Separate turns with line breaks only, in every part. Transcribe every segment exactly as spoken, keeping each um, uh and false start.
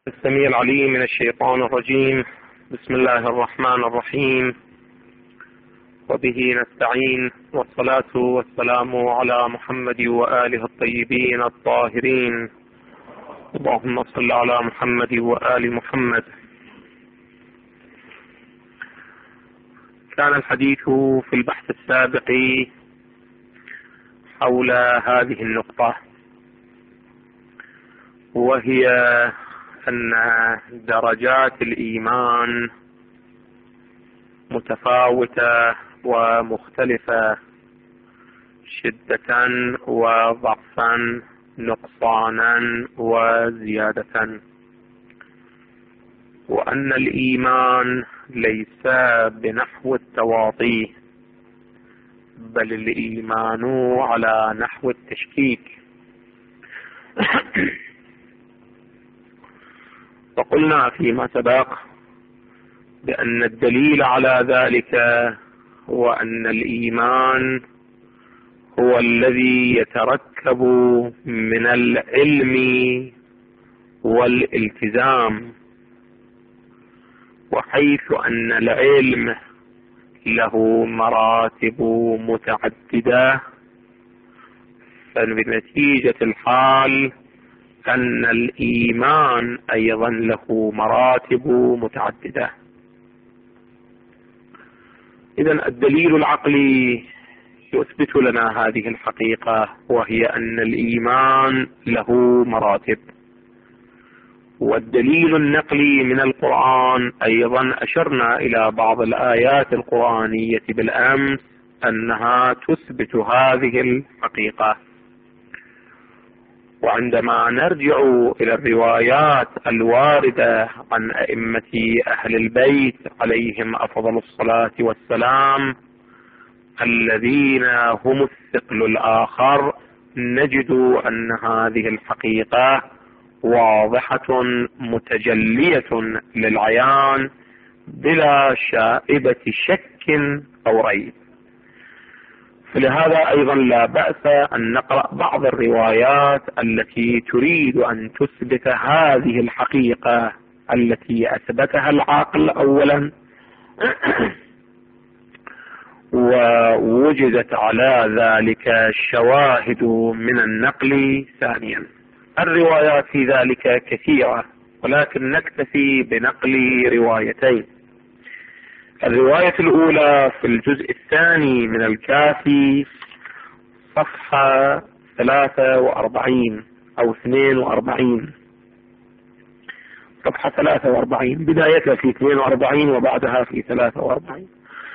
السميع العليم من الشيطان الرجيم. بسم الله الرحمن الرحيم، وبه نستعين، والصلاة والسلام على محمد وآله الطيبين الطاهرين. اللهم صل على محمد وآل محمد. كان الحديث في البحث السابق حول هذه النقطة، وهي أن درجات الإيمان متفاوتة ومختلفة، شدة وضعفا، نقصانا وزيادة، وأن الإيمان ليس بنحو التواطي، بل الإيمان على نحو التشكيك. وقلنا فيما سبق بأن الدليل على ذلك هو أن الإيمان هو الذي يتركب من العلم والالتزام، وحيث أن العلم له مراتب متعددة، فبنتيجة الحال أن الإيمان أيضا له مراتب متعددة. إذن الدليل العقلي يثبت لنا هذه الحقيقة، وهي أن الإيمان له مراتب. والدليل النقلي من القرآن أيضا أشرنا إلى بعض الآيات القرآنية بالأمس أنها تثبت هذه الحقيقة. وعندما نرجع إلى الروايات الواردة عن أئمة أهل البيت عليهم أفضل الصلاة والسلام الذين هم الثقل الآخر، نجد أن هذه الحقيقة واضحة متجلية للعيان بلا شائبة شك أو ريب. فلهذا أيضا لا بأس أن نقرأ بعض الروايات التي تريد أن تثبت هذه الحقيقة التي أثبتها العقل أولا ووجدت على ذلك الشواهد من النقل ثانيا. الروايات في ذلك كثيرة، ولكن نكتفي بنقل روايتين. الرواية الأولى في الجزء الثاني من الكافي، صفحة ثلاثة وأربعين أو اثنين وأربعين، صفحة ثلاثة وأربعين، بدايتها في اثنين وأربعين وبعدها في ثلاثة وأربعين.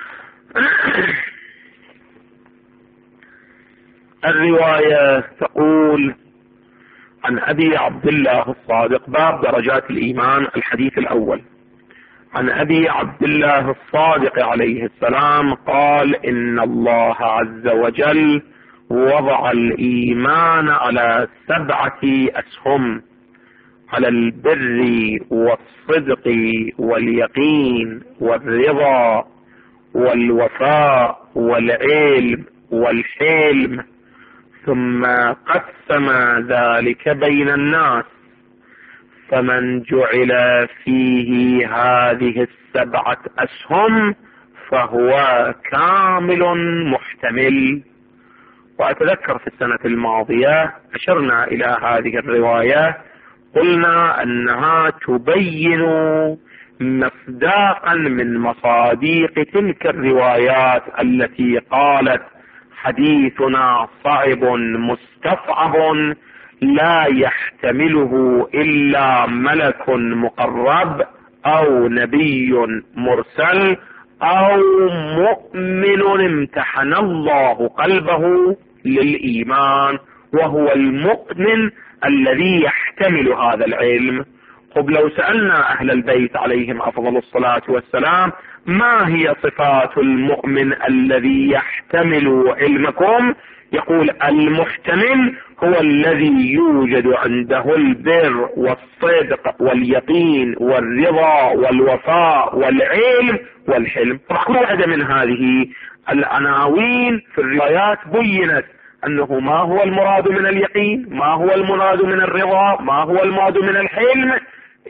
الرواية تقول عن أبي عبد الله الصادق، باب درجات الإيمان، الحديث الأول. عن أبي عبد الله الصادق عليه السلام قال: إن الله عز وجل وضع الإيمان على سبعة أسهم: على البر والصدق واليقين والرضا والوفاء والعلم والحلم، ثم قسم ذلك بين الناس، فمن جعل فيه هذه السبعة أسهم فهو كامل محتمل. وأتذكر في السنة الماضية أشرنا إلى هذه الرواية، قلنا أنها تبين مصداقا من مصاديق تلك الروايات التي قالت: حديثنا صعب مستصعب لا يحتمله إلا ملك مقرب أو نبي مرسل أو مؤمن امتحن الله قلبه للإيمان، وهو المؤمن الذي يحتمل هذا العلم. طب لو سألنا أهل البيت عليهم أفضل الصلاة والسلام: ما هي صفات المؤمن الذي يحتمل علمكم؟ يقول: المحتمل هو الذي يوجد عنده البر والصدق واليقين والرضا والوفاء والعلم والحلم. كل واحدة من هذه العناوين في الروايات بينت أنه ما هو المراد من اليقين، ما هو المراد من الرضا، ما هو المراد من الحلم،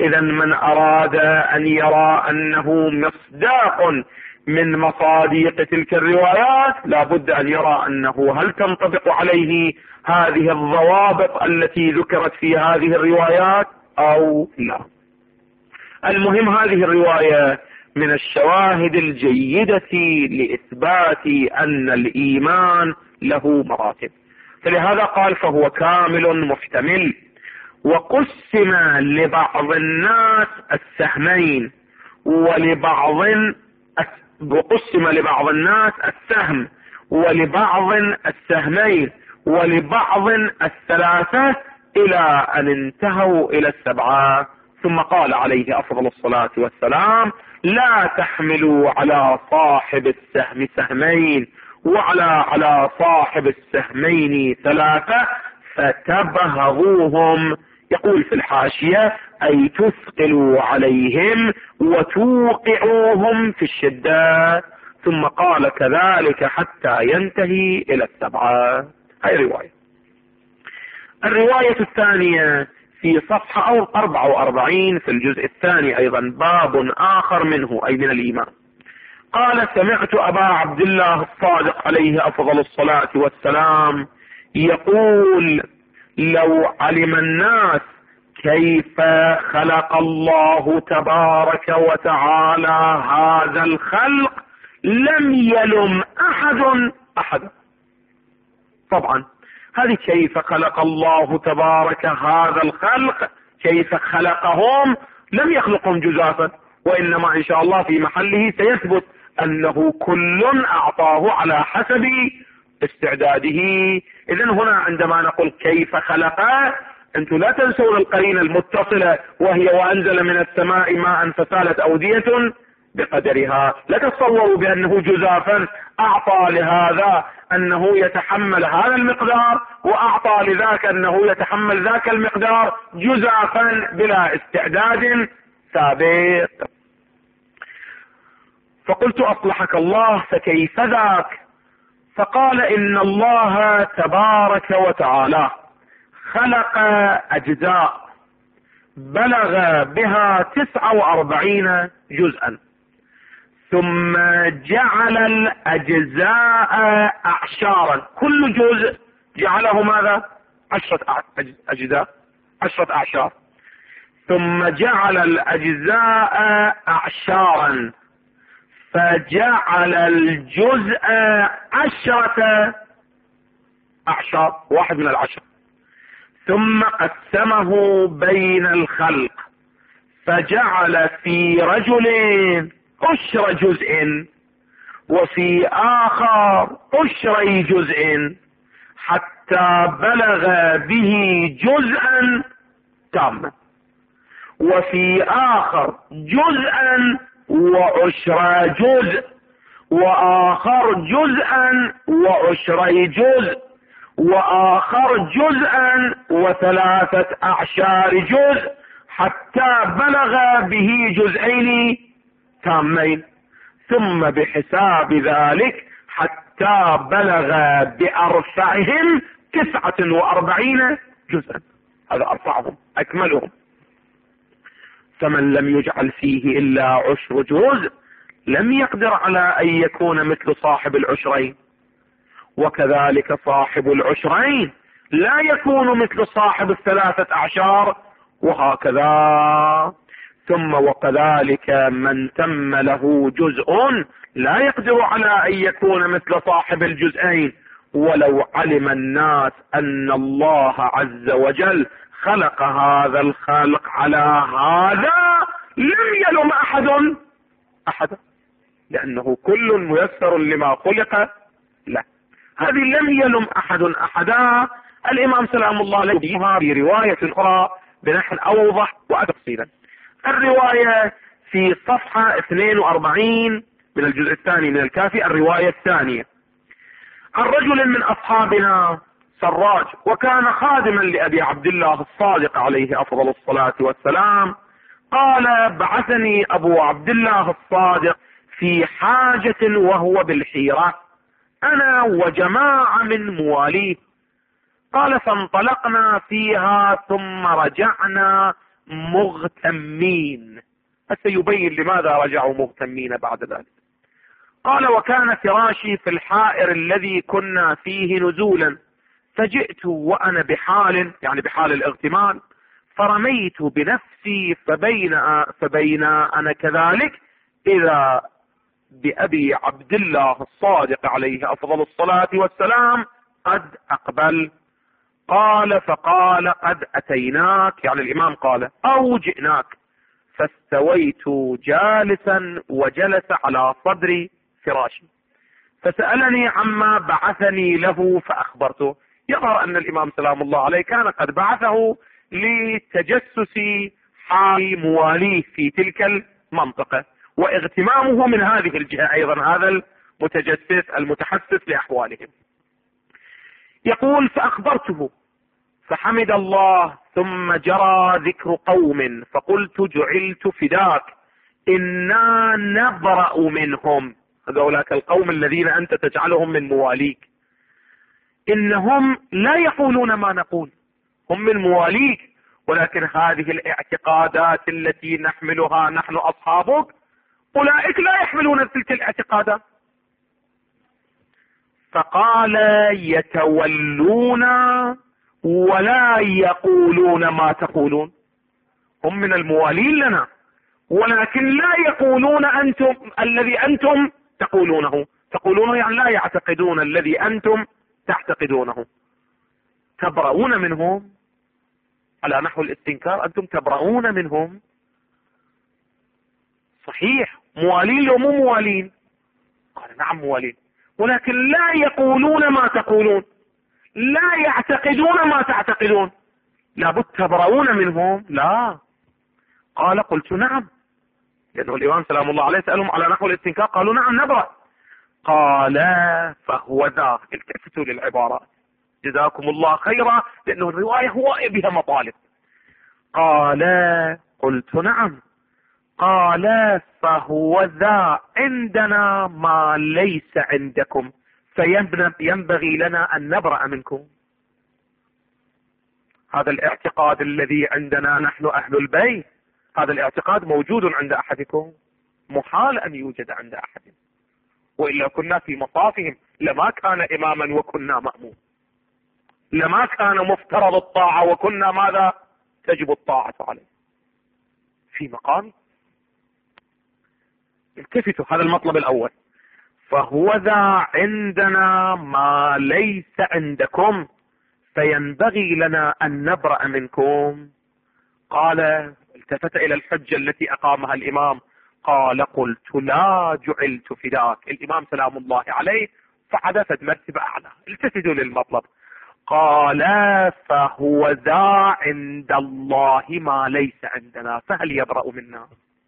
إذا من أراد أن يرى أنه مصداق من مصاديق تلك الروايات لابد أن يرى أنه هل تنطبق عليه هذه الضوابط التي ذكرت في هذه الروايات أو لا. المهم هذه الرواية من الشواهد الجيدة لإثبات أن الإيمان له مراتب، فلهذا قال فهو كامل محتمل. وقسم لبعض الناس السهمين ولبعض وقسم لبعض الناس السهم ولبعض السهمين ولبعض الثلاثة إلى أن انتهوا إلى السبعة. ثم قال عليه أفضل الصلاة والسلام لا تحملوا على صاحب السهم سهمين وعلى على صاحب السهمين ثلاثة فتبهضوهم. يقول في الحاشية أي تثقلوا عليهم وتوقعوهم في الشدة. ثم قال كذلك حتى ينتهي إلى السبعة. هاي رواية. الرواية الثانية في صفحة أو أربعة وأربعين في الجزء الثاني أيضا باب آخر منه أي من الإيمان. قال سمعت أبا عبد الله الصادق عليه أفضل الصلاة والسلام يقول لو علم الناس كيف خلق الله تبارك وتعالى هذا الخلق لم يلم أحد أحد. طبعا هذه كيف خلق الله تبارك هذا الخلق، كيف خلقهم، لم يخلقهم جزافا، وإنما إن شاء الله في محله سيثبت أنه كل أعطاه على حسب استعداده. إذن هنا عندما نقول كيف خلقه أنتم لا تنسون القرينة المتصلة وهي وأنزل من السماء ماء فسالت أودية بقدرها. لا تتصوروا بأنه جزافا أعطى لهذا أنه يتحمل هذا المقدار وأعطى لذاك أنه يتحمل ذاك المقدار جزافا بلا استعداد سابق. فقلت أصلحك الله فكيف ذاك؟ فقال إن الله تبارك وتعالى خلق أجزاء بلغ بها تسعة وأربعين جزءا ثم جعل الأجزاء أعشارا، كل جزء جعله ماذا؟ عشرة أجزاء، عشرة أعشار. ثم جعل الأجزاء أعشارا فجعل الجزء عشرة أعشار، واحد من العشر. ثم قسمه بين الخلق فجعل في رجل عشر جزء وفي آخر عشري جزء حتى بلغ به جزءا تاما، وفي آخر جزءا وعشر جزء، وآخر جزءا وعشري جزء، وآخر جزءا وثلاثة أعشار جزء حتى بلغ به جزئين تامين. ثم بحساب ذلك حتى بلغ بأرفعهم تسعة وأربعين جزءا، هذا أرفعهم أكملهم. فمن لم يجعل فيه إلا عشر جزء لم يقدر على أن يكون مثل صاحب العشرين، وكذلك صاحب العشرين لا يكون مثل صاحب الثلاثة أعشار، وهكذا. ثم وكذلك من تم له جزء لا يقدر على أن يكون مثل صاحب الجزئين. ولو علم الناس أن الله عز وجل خلق هذا الخلق على هذا لم يلم أحد أحدا، لأنه كل ميسر لما خلق له. هذه لم يلم أحد أحدا. الإمام سلام الله عليه بها في رواية أخرى بنحو أوضح وتفصيلا. الرواية في صفحة اثنين وأربعين من الجزء الثاني من الكافي، الرواية الثانية عن رجل من أصحابنا سراج وكان خادما لأبي عبد الله الصادق عليه أفضل الصلاة والسلام، قال بعثني أبو عبد الله الصادق في حاجة وهو بالحيرة أنا وجماعة من مواليه. قال فانطلقنا فيها ثم رجعنا مغتمين. سيبين لماذا رجعوا مغتمين بعد ذلك. قال وكان فراشي في الحائر الذي كنا فيه نزولا، فجئت وأنا بحال، يعني بحال الاغتمال، فرميت بنفسي فبين فبين أنا كذلك إذا بأبي عبد الله الصادق عليه أفضل الصلاة والسلام قد أقبل. قال فقال قد أتيناك، يعني الإمام قال أو جئناك، فاستويت جالسا وجلس على صدر فراشي، فسألني عما بعثني له فأخبرته. يظهر أن الإمام سلام الله عليه كان قد بعثه لتجسس حال مواليه في تلك المنطقة، واغتمامه من هذه الجهة أيضا، هذا المتجسس المتحسس لأحوالهم. يقول فأخبرته فحمد الله، ثم جرى ذكر قوم فقلت جعلت فداك إنا نبرأ منهم، هذولاك القوم الذين أنت تجعلهم من مواليك، إنهم لا يقولون ما نقول، هم من مواليك، ولكن هذه الاعتقادات التي نحملها نحن أصحابك أولئك لا يحملون تلك الاعتقادات. فقال يتولون ولا يقولون ما تقولون، هم من الموالين لنا ولكن لا يقولون أنتم الذي أنتم تقولونه، تقولونه يعني لا يعتقدون الذي أنتم تعتقدونه. تبرؤون منهم على نحو الاستنكار، أنتم تبرؤون منهم. صحيح موالين لو مو موالين؟ قال نعم موالين، ولكن لا يقولون ما تقولون، لا يعتقدون ما تعتقدون، لابد تبرؤون منهم. لا. قال قلت نعم، لأنه الإمام سلام الله عليه سألهم على نحو الاستنكار قالوا نعم نبرأ. قال فهو ذا، التفتوا للعبارات جزاكم الله خيرا، لأنه الرواية هو بها مطالب. قال قلت نعم. قال فهو ذا عندنا ما ليس عندكم، فينبغي لنا أن نبرأ منكم. هذا الاعتقاد الذي عندنا نحن أهل البيت، هذا الاعتقاد موجود عند أحدكم، محال أن يوجد عند أحد، وإلا كنا في مصافهم لما كان إماما وكنا مأمون، لما كان مفترض الطاعة وكنا ماذا تجب الطاعة عليه في مقام. التفتوا، هذا المطلب الأول. فهو ذا عندنا ما ليس عندكم، فينبغي لنا أن نبرأ منكم. قال التفت إلى الحجة التي أقامها الإمام، قال قلت لا جعلت فداك. الإمام سلام الله عليه فحدثت مرتبة أعلى. التفتوا للمطلب. قال فهو ذا عند الله ما ليس عندنا، فهل يبرأ منا؟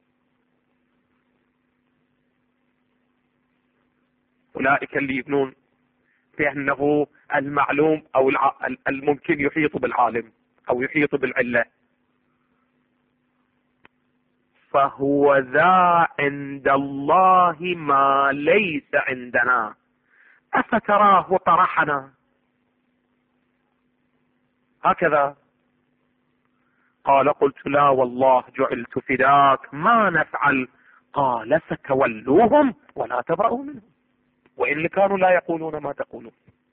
أولئك اللي يبنون بأنه المعلوم أو الممكن يحيط بالعالم أو يحيط بالعلة. فهو ذا عند الله ما ليس عندنا أفتراه طرحنا، هكذا. قال قلت لا والله جعلت فداك ما نفعل. قال فتولوهم ولا تبرأوا منهم، وإن كانوا لا يقولون ما تقولون.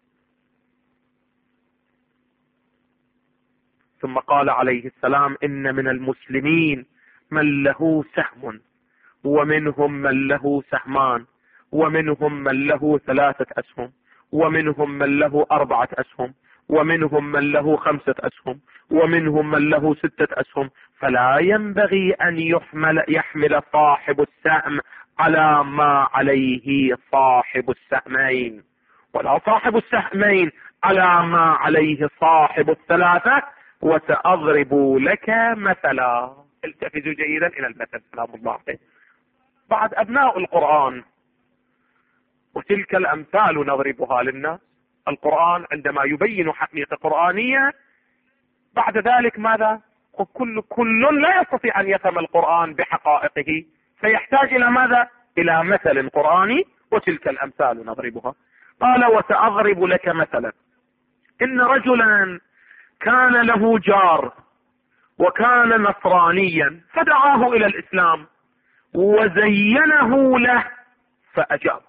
ثم قال عليه السلام إن من المسلمين من له سهم، ومنهم من له سهمان، ومنهم من له ثلاثة أسهم، ومنهم من له أربعة أسهم، ومنهم من له خمسة أسهم، ومنهم من له ستة أسهم، فلا ينبغي أن يحمل يحمل صاحب السهم على ما عليه صاحب السهمين، ولا صاحب السهمين على ما عليه صاحب الثلاثة. وسأضرب لك مثلا. التفتوا جيدا إلى المثل سلام الله عليه. بعد أبناء القرآن وتلك الأمثال نضربها للناس. القرآن عندما يبين حقيقة قرآنية بعد ذلك ماذا؟ كل كل لا يستطيع أن يفهم القرآن بحقائقه، فيحتاج إلى ماذا؟ إلى مثل قرآني، وتلك الأمثال نضربها. قال وسأضرب لك مثلا. إن رجلا كان له جار، وكان نصرانيا فدعاه إلى الإسلام وزينه له فأجاب.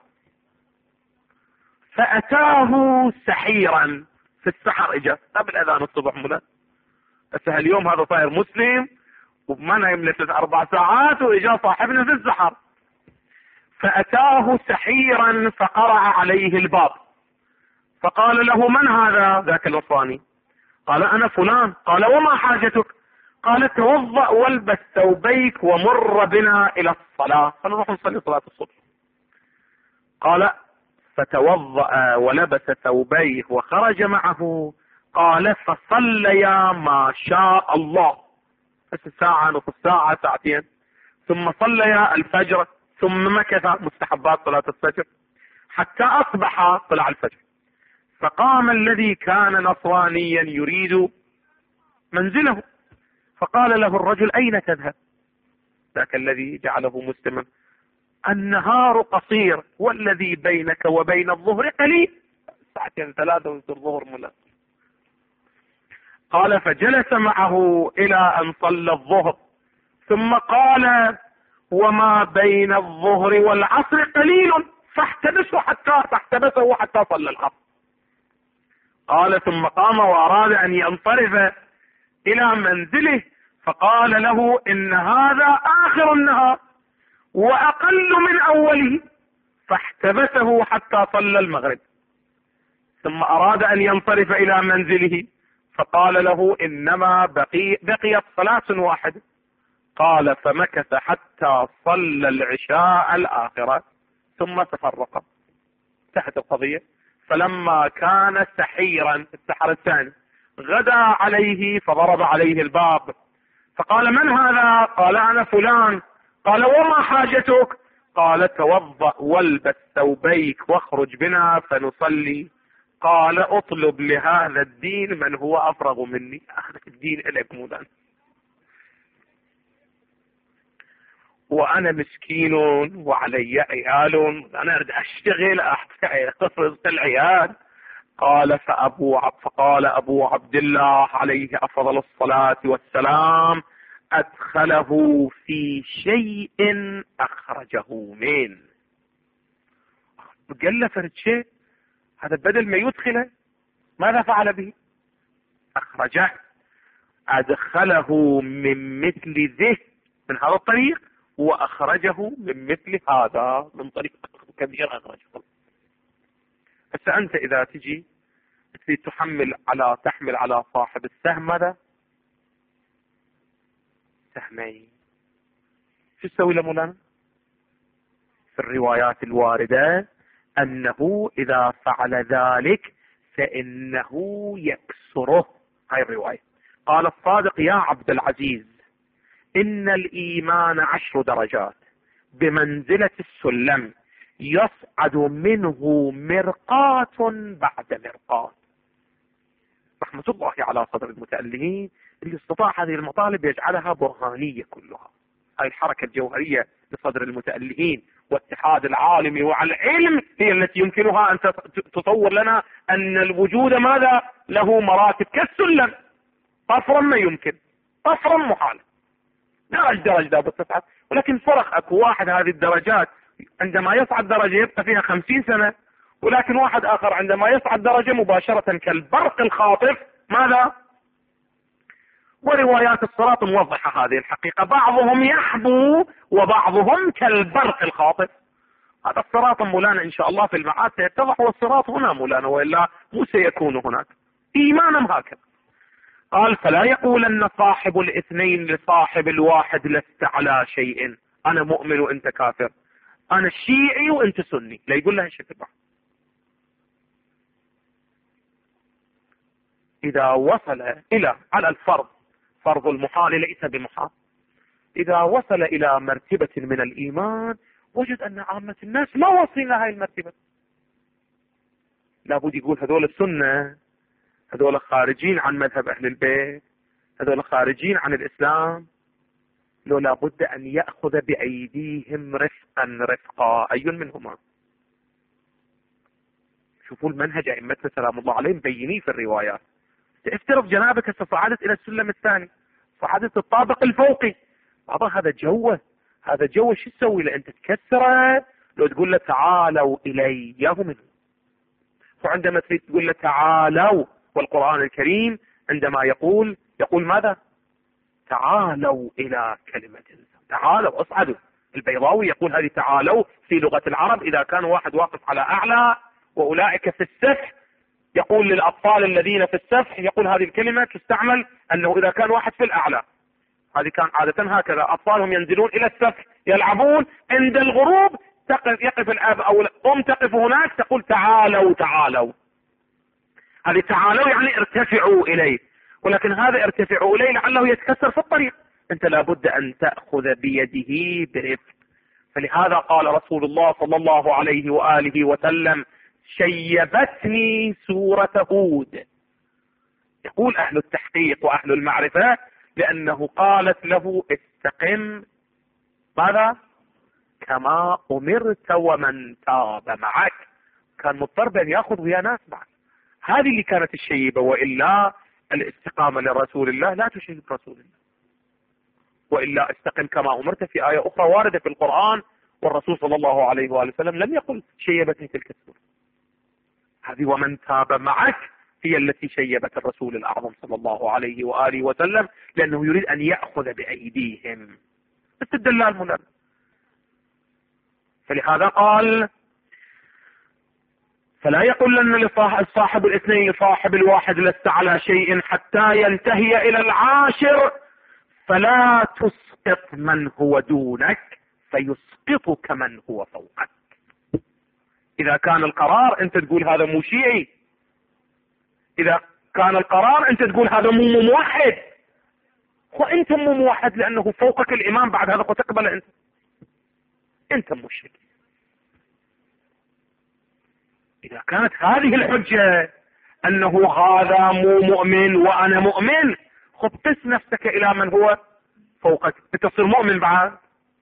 فأتاه سحيرا في السحر، إجا قبل أذان الصبح ملا. هسه اليوم هذا صاير مسلم وما نايم له ثلاث أربع ساعات وإجا صاحبنا في السحر. فأتاه سحيرا فقرع عليه الباب، فقال له: من هذا؟ ذاك النصراني. قال: أنا فلان. قال: وما حاجتك؟ قال: توضأ والبس ثوبيك ومر بنا إلى الصلاة، فنروح نصلي صلاة الصبح. قال: فتوضأ ولبس ثوبيه وخرج معه. قال: فصليا ما شاء الله، بس ساعة نصف ساعة ساعتين، ثم صليا الفجر، ثم مكث مستحبات صلاة الفجر حتى أصبح طلع الفجر. فقام الذي كان نصرانيا يريد منزله، فقال له الرجل: أين تذهب؟ ذاك الذي جعله مسلما: النهار قصير والذي بينك وبين الظهر قليل، ساعتين ثلاثة ويصير ظهر ملا. قال: فجلس معه إلى أن صلى الظهر، ثم قال: وما بين الظهر والعصر قليل، فاحتبسه حتى فاحتبسه حتى صلى العصر. قال: ثم قام وأراد أن ينصرف إلى منزله، فقال له: إن هذا آخر النهار وأقل من أوله، فاحتبسه حتى صلى المغرب. ثم أراد أن ينصرف إلى منزله، فقال له: إنما بقي بقيت صلاة واحدة. قال: فمكث حتى صلى العشاء الآخرة ثم تفرق. انتهت القضية. فلما كان سحيرا السحر الثاني غدا عليه فضرب عليه الباب، فقال: من هذا؟ قال: أنا فلان. قال: وما حاجتك؟ قال: توضأ والبس ثوبيك واخرج بنا فنصلي. قال: اطلب لهذا الدين من هو أفرغ مني. أخذك الدين إليك مو ذا، وأنا مسكين وعلي عيال، أنا أريد أشتغل أحفظ العيال. قال فأبو عب فقال أبو عبد الله عليه أفضل الصلاة والسلام: أدخله في شيء أخرجه منه. قال له: فرد شيء هذا بدل ما يدخله ماذا فعل به؟ أخرجه، أدخله من مثل ذه من هذا الطريق، وأخرجه من مثل هذا من طريق كبير أخرجه. بس أنت إذا تجي تحمل على تحمل على صاحب السهم ماذا؟ سهمين. شو تسوي له مولانا؟ في الروايات الواردة أنه إذا فعل ذلك فإنه يكسره. هاي الرواية. قال الصادق: يا عبد العزيز، إن الإيمان عشر درجات بمنزلة السلم، يصعد منه مرقات بعد مرقات. رحمة الله على صدر المتألهين اللي استطاع هذه المطالب يجعلها برهانية كلها. هاي الحركة الجوهرية لصدر المتألهين واتحاد العالم وعلى العلم هي التي يمكنها أن تتصور لنا أن الوجود ماذا له مراتب كالسلم، طفرا ما يمكن، طفرا محال، درج درج لا بتصعد. ولكن فرق أكو واحد هذه الدرجات عندما يصعد درجة يبقى فيها خمسين سنة، ولكن واحد آخر عندما يصعد درجة مباشرة كالبرق الخاطف ماذا؟ وروايات الصراط موضحة هذه الحقيقة، بعضهم يحبو وبعضهم كالبرق الخاطف. هذا الصراط مولانا إن شاء الله في المعاد سيتضح، والصراط هنا مولانا وإلا مو سيكون هناك. إيمانا هكذا. قال: فلا يقولن صاحب الاثنين لصاحب الواحد: لست على شيء، أنا مؤمن وأنت كافر، أنا شيعي وأنت سني. لا يقول له شيء. إذا وصل إلى على الفرض، فرض المحال ليس بمحال، إذا وصل إلى مرتبة من الإيمان وجد أن عامة الناس ما واصلين لهذه المرتبة. لابد يقول هذول السنة، هذول خارجين عن مذهب أهل البيت، هذول خارجين عن الإسلام، لو لابد أن يأخذ بأيديهم رفقا رفقا. أي منهما؟ شوفوا المنهج أئمتنا سلام الله عليهم بينيه في الروايات. افترض جنابك استطاعت إلى السلم الثاني، صعدت الطابق الفوقي. بعض هذا جوه، هذا جوه شو تسوي له؟ انت تكسره لو تقول له تعالوا الي ياهو منه. وعندما تريد تقول له تعالوا، والقرآن الكريم عندما يقول يقول ماذا؟ تعالوا الى كلمة، تعالوا اصعدوا. البيضاوي يقول هذه تعالوا في لغة العرب اذا كان واحد واقف على اعلى واولئك في السفح، يقول للاطفال الذين في السفح، يقول هذه الكلمة تستعمل انه اذا كان واحد في الاعلى. هذه كان عادة هكذا، اطفالهم ينزلون الى السفح يلعبون، عند الغروب تقف يقف الاب او الام تقف هناك تقول تعالوا تعالوا. هذه تعالوا يعني ارتفعوا اليه، ولكن هذا ارتفعوا اليه لعله يتكسر في الطريق، انت لابد ان تأخذ بيده برفق. فلهذا قال رسول الله صلى الله عليه وآله وسلم شيبتني سورة هود. يقول اهل التحقيق واهل المعرفة لانه قالت له استقم ماذا؟ كما امرت ومن تاب معك. كان مضطر بان ياخذ ويا ناس معك. هذه اللي كانت الشيبة، والا الاستقامة لرسول الله لا تشيب رسول الله. وإلا استقم كما أمرت في آية أخرى واردة في القرآن، والرسول صلى الله عليه وآله وسلم لم يقل شيبتني تلك السورة. هذه ومن تاب معك هي التي شيبت الرسول الأعظم صلى الله عليه وآله وسلم، لأنه يريد أن يأخذ بأيديهم استدلال هنا. فلهذا قال فلا يقولن لصاحب الاثنين لصاحب الواحد لست على شيء حتى ينتهي إلى العاشر، فلا تسقط من هو دونك فيسقطك من هو فوقك. إذا كان القرار أنت تقول هذا مو شيعي، إذا كان القرار أنت تقول هذا مو موحد، وأنت مو موحد لأنه فوقك الإمام، بعد هذا وتقبل أنت أنت مشرك. إذا كانت هذه الحجة أنه هذا مو مؤمن وأنا مؤمن، خذ قس نفسك إلى من هو فوقك أنت تصير مؤمن بعد.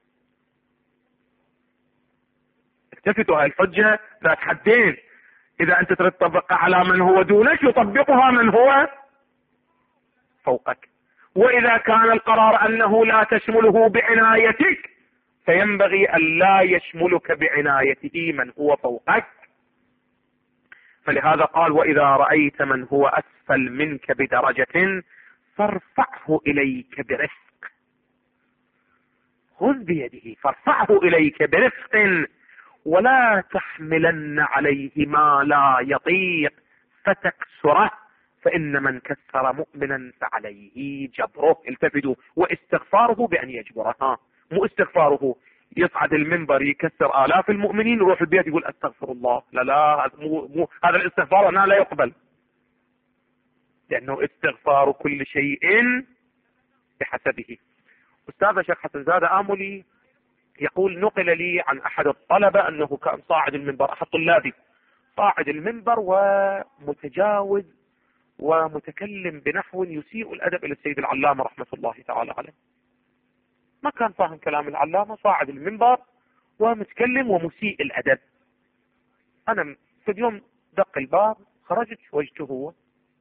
اكتفتوا هاي الحجة ذات حدين، إذا أنت تريد تطبقها على من هو دونك يطبقها من هو فوقك. وإذا كان القرار أنه لا تشمله بعنايتك فينبغي أن لا يشملك بعنايته من هو فوقك. فلهذا قال وإذا رأيت من هو أسفل منك بدرجة فارفعه إليك برفق. خذ بيده فارفعه إليك برفق ولا تحملن عليه ما لا يطيق فتكسره، فإن من كسر مؤمنا فعليه جبره. التفتوا، واستغفاره بأن يجبرها، مو استغفاره يصعد المنبر يكسر آلاف المؤمنين يروح البيت يقول أستغفر الله. لا لا مو مو هذا الاستغفار هنا لا يقبل، لأنه استغفار كل شيء بحسبه. أستاذ شيخ حسن زاد آملي يقول نقل لي عن أحد الطلبة أنه كان صاعد المنبر، أحد طلابي صاعد المنبر ومتجاوز ومتكلم بنحو يسيء الأدب إلى السيد العلامة رحمة الله تعالى عليه. ما كان فاهم كلام العلامة، صاعد المنبر ومتكلم ومسيء الأدب. أنا في اليوم دق الباب، خرجت وجهته هو،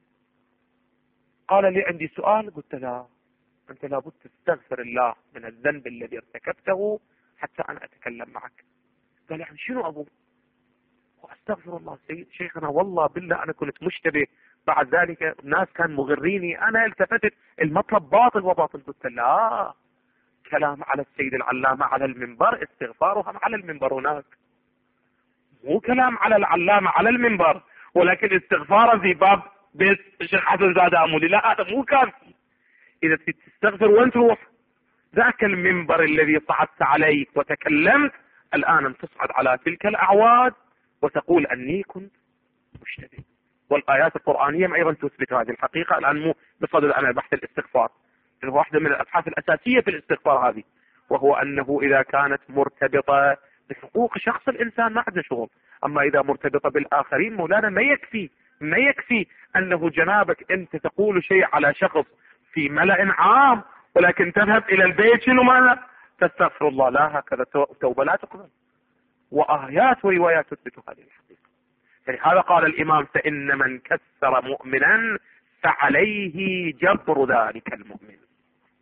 قال لي عندي سؤال. قلت لا، أنت لابد تستغفر الله من الذنب الذي ارتكبته حتى أنا أتكلم معك. قال يعني شنو أبو؟ واستغفر الله سيد شيخنا والله بالله أنا كنت مشتبه. بعد ذلك الناس كان مغريني، أنا التفتت المطلب باطل وباطل. قلت لا، كلام على السيد العلامة على المنبر استغفارهم على المنبر هناك، مو كلام على العلامة على المنبر، ولكن استغفاره في باب بيت الشيخ حسن زاد آملي لا، هذا مو كافي. إذا تستغفر وين تروح؟ ذاك المنبر الذي صعدت عليه وتكلمت، الآن تصعد على تلك الأعواد وتقول أني كنت مشتبه. والآيات القرآنية أيضا تثبت هذه الحقيقة. الآن مو بصدد أنا بحث الاستغفار، هو واحدة من الأبحاث الأساسية في الاستغفار هذه، وهو أنه إذا كانت مرتبطة بحقوق شخص الإنسان ما عندنا شغل، أما إذا مرتبطة بالآخرين مولانا ما يكفي ما يكفي أنه جنابك أنت تقول شيء على شخص في ملأ عام، ولكن تذهب إلى البيت شنو ماذا؟ تستغفر الله. لا، هكذا توبة لا تقبل. وآيات وروايات تثبت هذه الحقيقة. فلهذا قال الإمام فإن من كسر مؤمنا فعليه جبر ذلك المؤمن.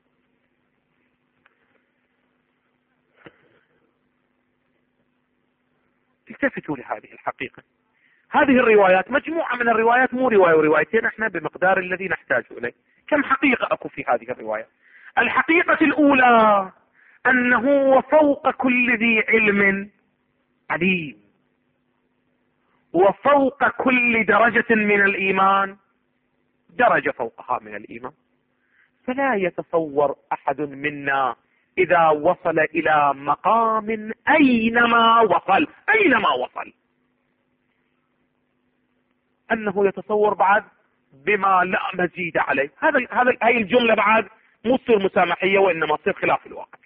التفتوا لهذه الحقيقة. هذه الروايات مجموعة من الروايات، مو رواية وروايتين، احنا بمقدار الذي نحتاج إليه. كم حقيقة أكو في هذه الرواية؟ الحقيقة الأولى أنه وفوق كل ذي علم عليم، وفوق كل درجة من الإيمان درجة فوقها من الإيمان. فلا يتصور أحد منا إذا وصل إلى مقام أينما وصل أينما وصل أنه يتصور بعد بما لا مزيد عليه. هذا هذا هاي الجملة بعد مو تصير مسامحية، وإنما تصير خلاف الواقع.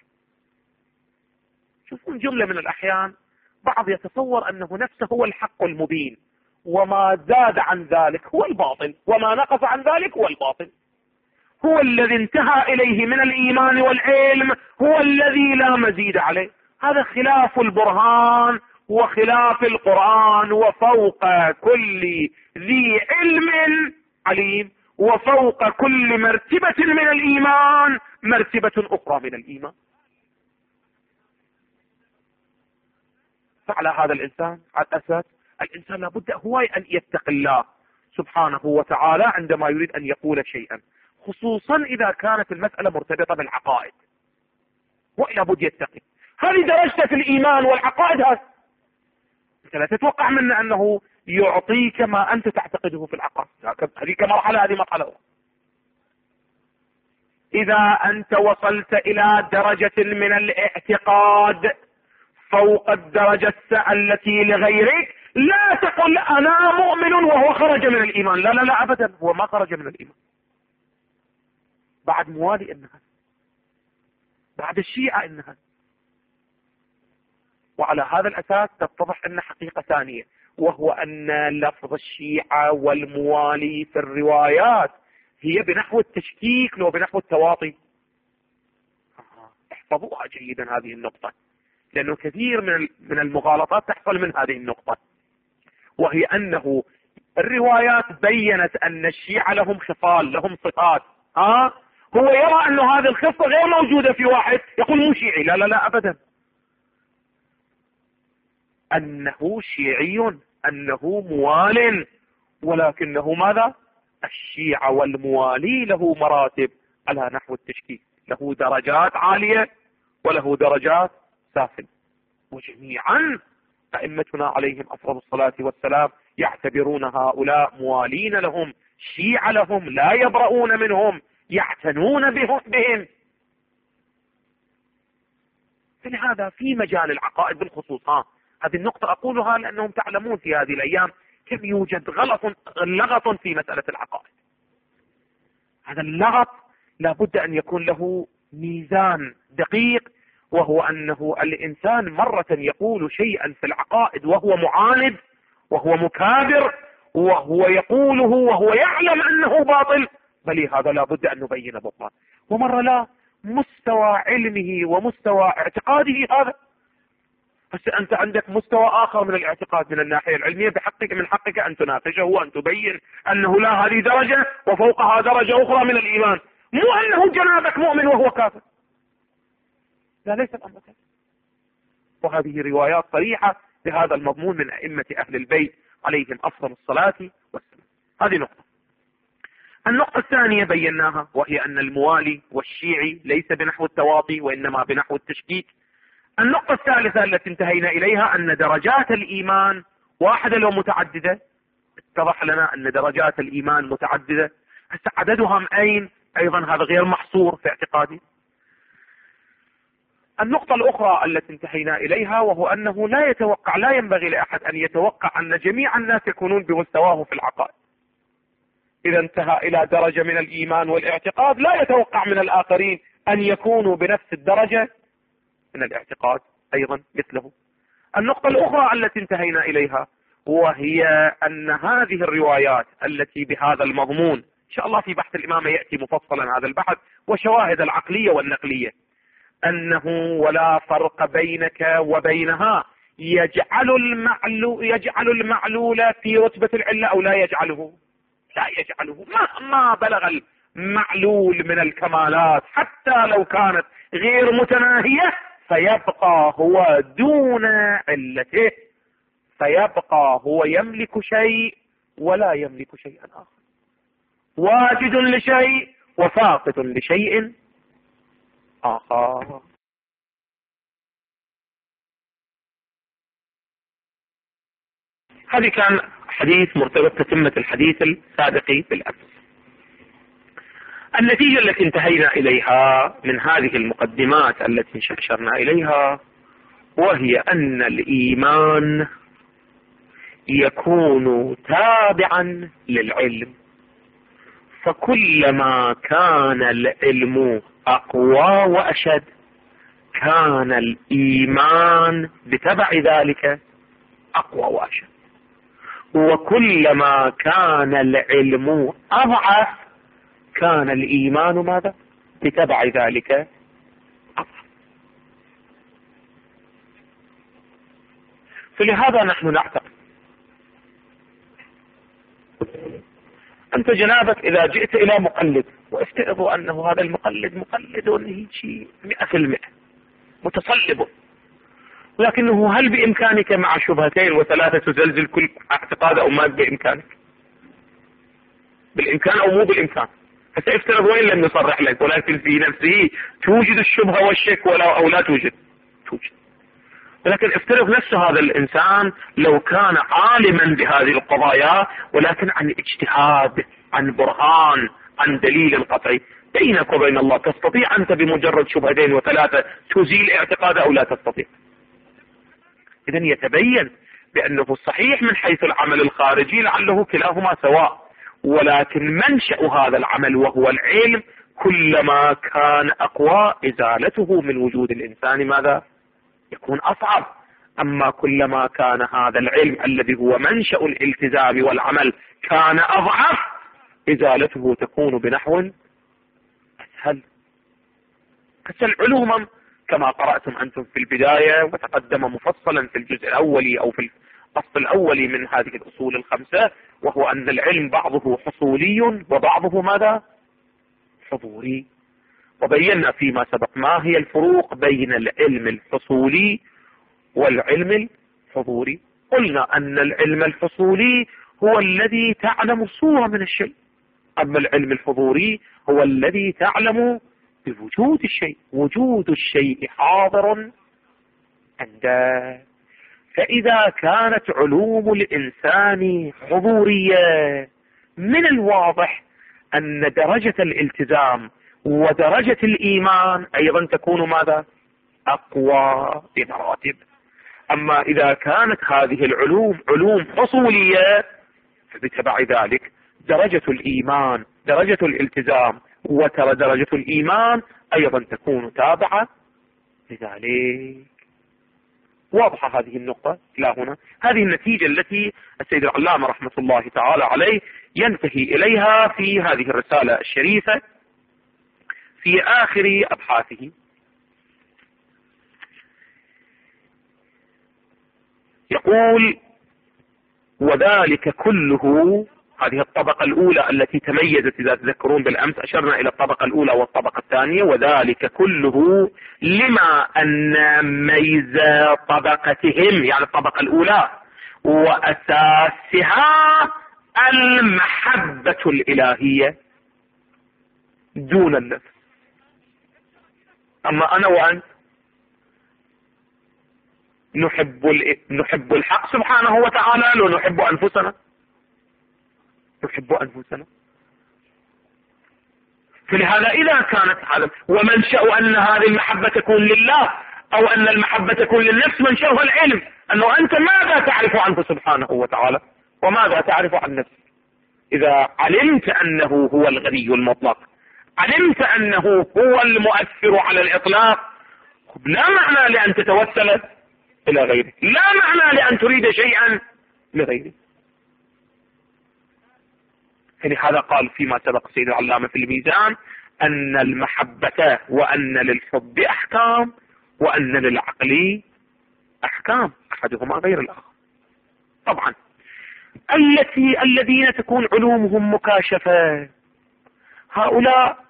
شوفون جملة من الأحيان بعض يتصور أنه نفسه هو الحق المبين، وما زاد عن ذلك هو الباطل، وما نقص عن ذلك هو الباطل. هو الذي انتهى إليه من الإيمان والعلم هو الذي لا مزيد عليه. هذا خلاف البرهان وخلاف القرآن. وفوق كل ذي علم عليم، وفوق كل مرتبة من الإيمان مرتبة أخرى من الإيمان. فعلى هذا الإنسان على الأساس الإنسان لابد هو أن يتقي الله سبحانه وتعالى عندما يريد أن يقول شيئا، خصوصا إذا كانت المسألة مرتبطة بالعقائد، ولابد يتقي. هذه درجة في الإيمان والعقائد. هذا أنت لا تتوقع منه أنه يعطيك ما أنت تعتقده في العقائد. هذه كمرحلة، هذه مرحلة أخرى. إذا أنت وصلت إلى درجة من الاعتقاد فوق الدرجة التي لغيرك، لا تقل أنا مؤمن وهو خرج من الإيمان. لا لا لا أبدا، هو ما خرج من الإيمان، بعد موالي إنها، بعد الشيعة إنها. وعلى هذا الأساس تتضح أن حقيقة ثانية، وهو أن لفظ الشيعة والموالي في الروايات هي بنحو التشكيك لو بنحو التواطي. احفظوها جيدا هذه النقطة، لأنه كثير من من المغالطات تحصل من هذه النقطة، وهي أنه الروايات بيّنت أن الشيعة لهم خصال، لهم صفات. ها هو يرى أن هذه الخصة غير موجودة في واحد، يقول مو شيعي. لا لا لا أبدا، أنه شيعي، أنه موال، ولكنه ماذا؟ الشيعة والموالي له مراتب على نحو التشكيك، له درجات عالية وله درجات سافلة. وجميعا أئمتنا عليهم أفضل الصلاة والسلام يعتبرون هؤلاء موالين لهم، شيعة لهم، لا يبرؤون منهم، يعتنون بهم بهم. فلهذا في مجال العقائد بالخصوص، ها هذه النقطة أقولها لأنهم تعلمون في هذه الأيام كم يوجد غلط لغط في مسألة العقائد. هذا اللغط لابد أن يكون له ميزان دقيق، وهو أنه الإنسان مرة يقول شيئا في العقائد وهو معاند وهو مكابر وهو يقوله وهو يعلم أنه باطل، بل هذا لابد أن نبين بطلان. ومرة لا، مستوى علمه ومستوى اعتقاده هذا. بس أنت عندك مستوى آخر من الاعتقاد من الناحية العلمية، بحقك من حقك أن تناقشه وأن تبين أنه لا، هذه درجة وفوقها درجة أخرى من الإيمان، مو أنه جنابك مؤمن وهو كافر. لا، ليس الأمر كذا. وهذه روايات صريحة بهذا المضمون من أئمة أهل البيت عليهم أفضل الصلاة والسلام. هذه نقطة. النقطة الثانية بيناها، وهي أن الموالي والشيعي ليس بنحو التواطي وإنما بنحو التشكيك. النقطة الثالثة التي انتهينا إليها أن درجات الإيمان واحدة لو متعددة. اتضح لنا أن درجات الإيمان متعددة، هسه عددها من أين؟ أيضا هذا غير محصور في اعتقادي. النقطة الأخرى التي انتهينا إليها وهو أنه لا يتوقع، لا ينبغي لأحد أن يتوقع أن جميع الناس يكونون بمستواه في العقائد. إذا انتهى إلى درجة من الإيمان والاعتقاد لا يتوقع من الآخرين أن يكونوا بنفس الدرجة من الاعتقاد أيضا مثله. النقطة الأخرى التي انتهينا إليها وهي أن هذه الروايات التي بهذا المضمون، إن شاء الله في بحث الإمامة يأتي مفصلا هذا البحث وشواهد العقلية والنقلية، أنه ولا فرق بينك وبينها، يجعل المعلول يجعل المعلول في رتبة العلة أو لا يجعله، لا يجعله، ما, ما بلغ المعلول من الكمالات حتى لو كانت غير متناهية فيبقى هو دون علته. فيبقى هو يملك شيء ولا يملك شيئا آخر، واجد لشيء وفاقد لشيء آخر. هذه كان حديث مرتبط تتمة الحديث السابق بالأمس. النتيجة التي انتهينا إليها من هذه المقدمات التي أشرنا إليها، وهي أن الإيمان يكون تابعا للعلم، فكلما كان العلم أقوى وأشد كان الإيمان بتبع ذلك أقوى وأشد، وكلما كان العلم أضعف كان الإيمان ماذا؟ بتبع ذلك أضعف. فلهذا نحن نعتقد أنت جنابك إذا جئت إلى مقلد، وافترضوا أنه هذا المقلد مقلد هيجي مئة في المئة متصلب، لكنه هل بإمكانك مع شبهتين وثلاثة تزلزل كل اعتقاد أو ما بإمكانك؟ بالإمكان أو مو بالإمكان؟ فسيفترض وإن لم يصرح لك، ولكن في نفسه توجد الشبهة والشك ولا أو لا توجد توجد. ولكن افترض نفس هذا الإنسان لو كان عالما بهذه القضايا، ولكن عن اجتهاد، عن برهان، عن دليل قطعي بينك وبين الله، تستطيع أنت بمجرد شبهتين وثلاثة تزيل اعتقاد أو لا تستطيع؟ إذن يتبين بأنه الصحيح من حيث العمل الخارجي لعله كلاهما سواء، ولكن منشأ هذا العمل وهو العلم كلما كان أقوى إزالته من وجود الإنسان ماذا؟ يكون أصعب. أما كلما كان هذا العلم الذي هو منشأ الالتزام والعمل كان أضعف إزالته تكون بنحو أسهل. كالعلوم كما قرأتم أنتم في البداية وتقدم مفصلا في الجزء الأول أو في الفصل الأول من هذه الأصول الخمسة، وهو أن العلم بعضه حصولي وبعضه ماذا؟ حضوري. وبينا فيما سبق ما هي الفروق بين العلم الحصولي والعلم الحضوري. قلنا أن العلم الحصولي هو الذي تعلم صورة من الشيء، أما العلم الحضوري هو الذي تعلم بوجود الشيء، وجود الشيء حاضر عنده. فإذا كانت علوم الإنسان حضورية من الواضح أن درجة الالتزام ودرجة الإيمان أيضا تكون ماذا؟ أقوى بمراتب. أما إذا كانت هذه العلوم علوم حصولية فبتبع ذلك درجة الإيمان، درجة الالتزام وترى درجة الإيمان أيضا تكون تابعة لذلك. واضحة هذه النقطة لا هنا؟ هذه النتيجة التي السيد العلامة رحمة الله تعالى عليه ينتهي إليها في هذه الرسالة الشريفة في آخر أبحاثه. يقول: وذلك كله، هذه الطبقة الأولى التي تميزت إذا تذكرون بالأمس أشرنا إلى الطبقة الأولى والطبقة الثانية، وذلك كله لما أن ميز طبقتهم يعني الطبقة الأولى وأساسها المحبة الإلهية دون النفس. أما أنا وأنت نحب نحب الحق سبحانه وتعالى لو نحب أنفسنا، نحب أنفسنا. فلهذا إذا كانت هذا ومنشأ أن هذه المحبة تكون لله أو أن المحبة تكون للنفس منشأها العلم، أنه أنت ماذا تعرف عنه سبحانه وتعالى وماذا تعرف عن نفسك. إذا علمت أنه هو الغني المطلق، علمت أنه هو المؤثر على الإطلاق، لا معنى لأن تتوسل إلى غيره، لا معنى لأن تريد شيئا لغيره. فلهذا قال فيما سبق سيد العلامة في الميزان أن المحبة وأن للحب أحكام وأن للعقل أحكام، أحدهما غير الآخر. طبعا التي الذين تكون علومهم مكاشفة هؤلاء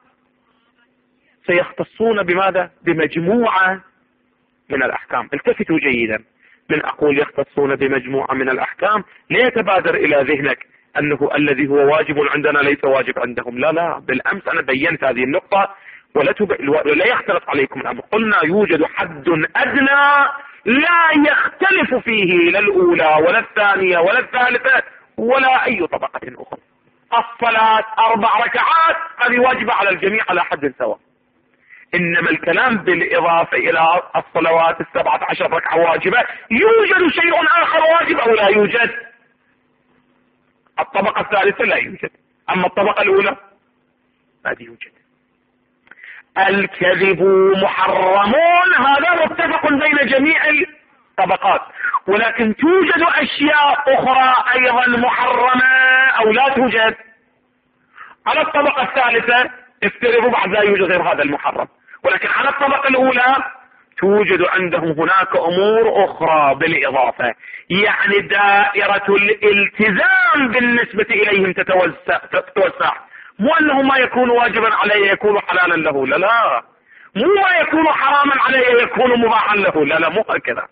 سيختصون بماذا؟ بمجموعة من الأحكام. التفتوا جيدا، من أقول يختصون بمجموعة من الأحكام ليتبادر إلى ذهنك أنه الذي هو واجب عندنا ليس واجب عندهم. لا لا، بالأمس أنا بينت هذه النقطة ولا, تب... ولا يختلف عليكم الأمر. قلنا يوجد حد أدنى لا يختلف فيه لا الأولى ولا الثانية ولا الثالثة ولا أي طبقة أخرى. الصلاة أربع ركعات هذه واجبة على الجميع على حد سواء. إنما الكلام بالإضافة إلى الصلوات السبعة عشر ركعة واجبة، يوجد شيء آخر واجب أو لا يوجد؟ الطبقة الثالثة لا يوجد، أما الطبقة الأولى هذه يوجد. الكذب محرمون، هذا متفق بين جميع الطبقات، ولكن توجد أشياء أخرى أيضا محرمة أو لا توجد. على الطبقة الثالثة افترضوا بعد لا يوجد غير هذا المحرم، ولكن على الطبقة الأولى توجد عندهم هناك أمور أخرى بالإضافة، يعني دائرة الالتزام بالنسبة إليهم تتوسع. مو أنه ما يكون واجبا عليه يكون حلالا له، لا لا، مو ما يكون حراما عليه يكون مباحا له، لا لا، مو هكذا.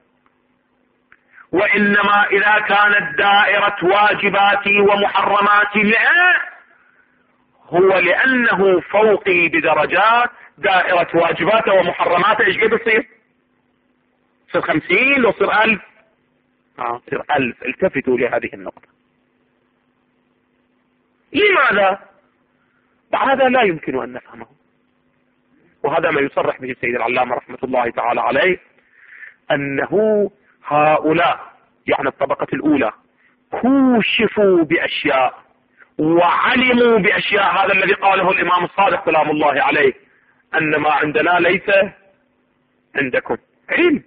وإنما إذا كانت دائرة واجباتي ومحرماتي لا، هو لأنه فوقي بدرجات، دائرة واجباته ومحرماته ايش قد تصير؟ تصير خمسين لو تصير ألف، اه تصير ألف. التفتوا لهذه النقطة. لماذا؟ هذا لا يمكن أن نفهمه، وهذا ما يصرح به السيد العلامة رحمة الله تعالى عليه، أنه هؤلاء يعني الطبقة الأولى كوشفوا بأشياء وعلموا بأشياء. هذا الذي قاله الإمام الصادق سلام الله عليه، أن ما عندنا ليس عندكم علم.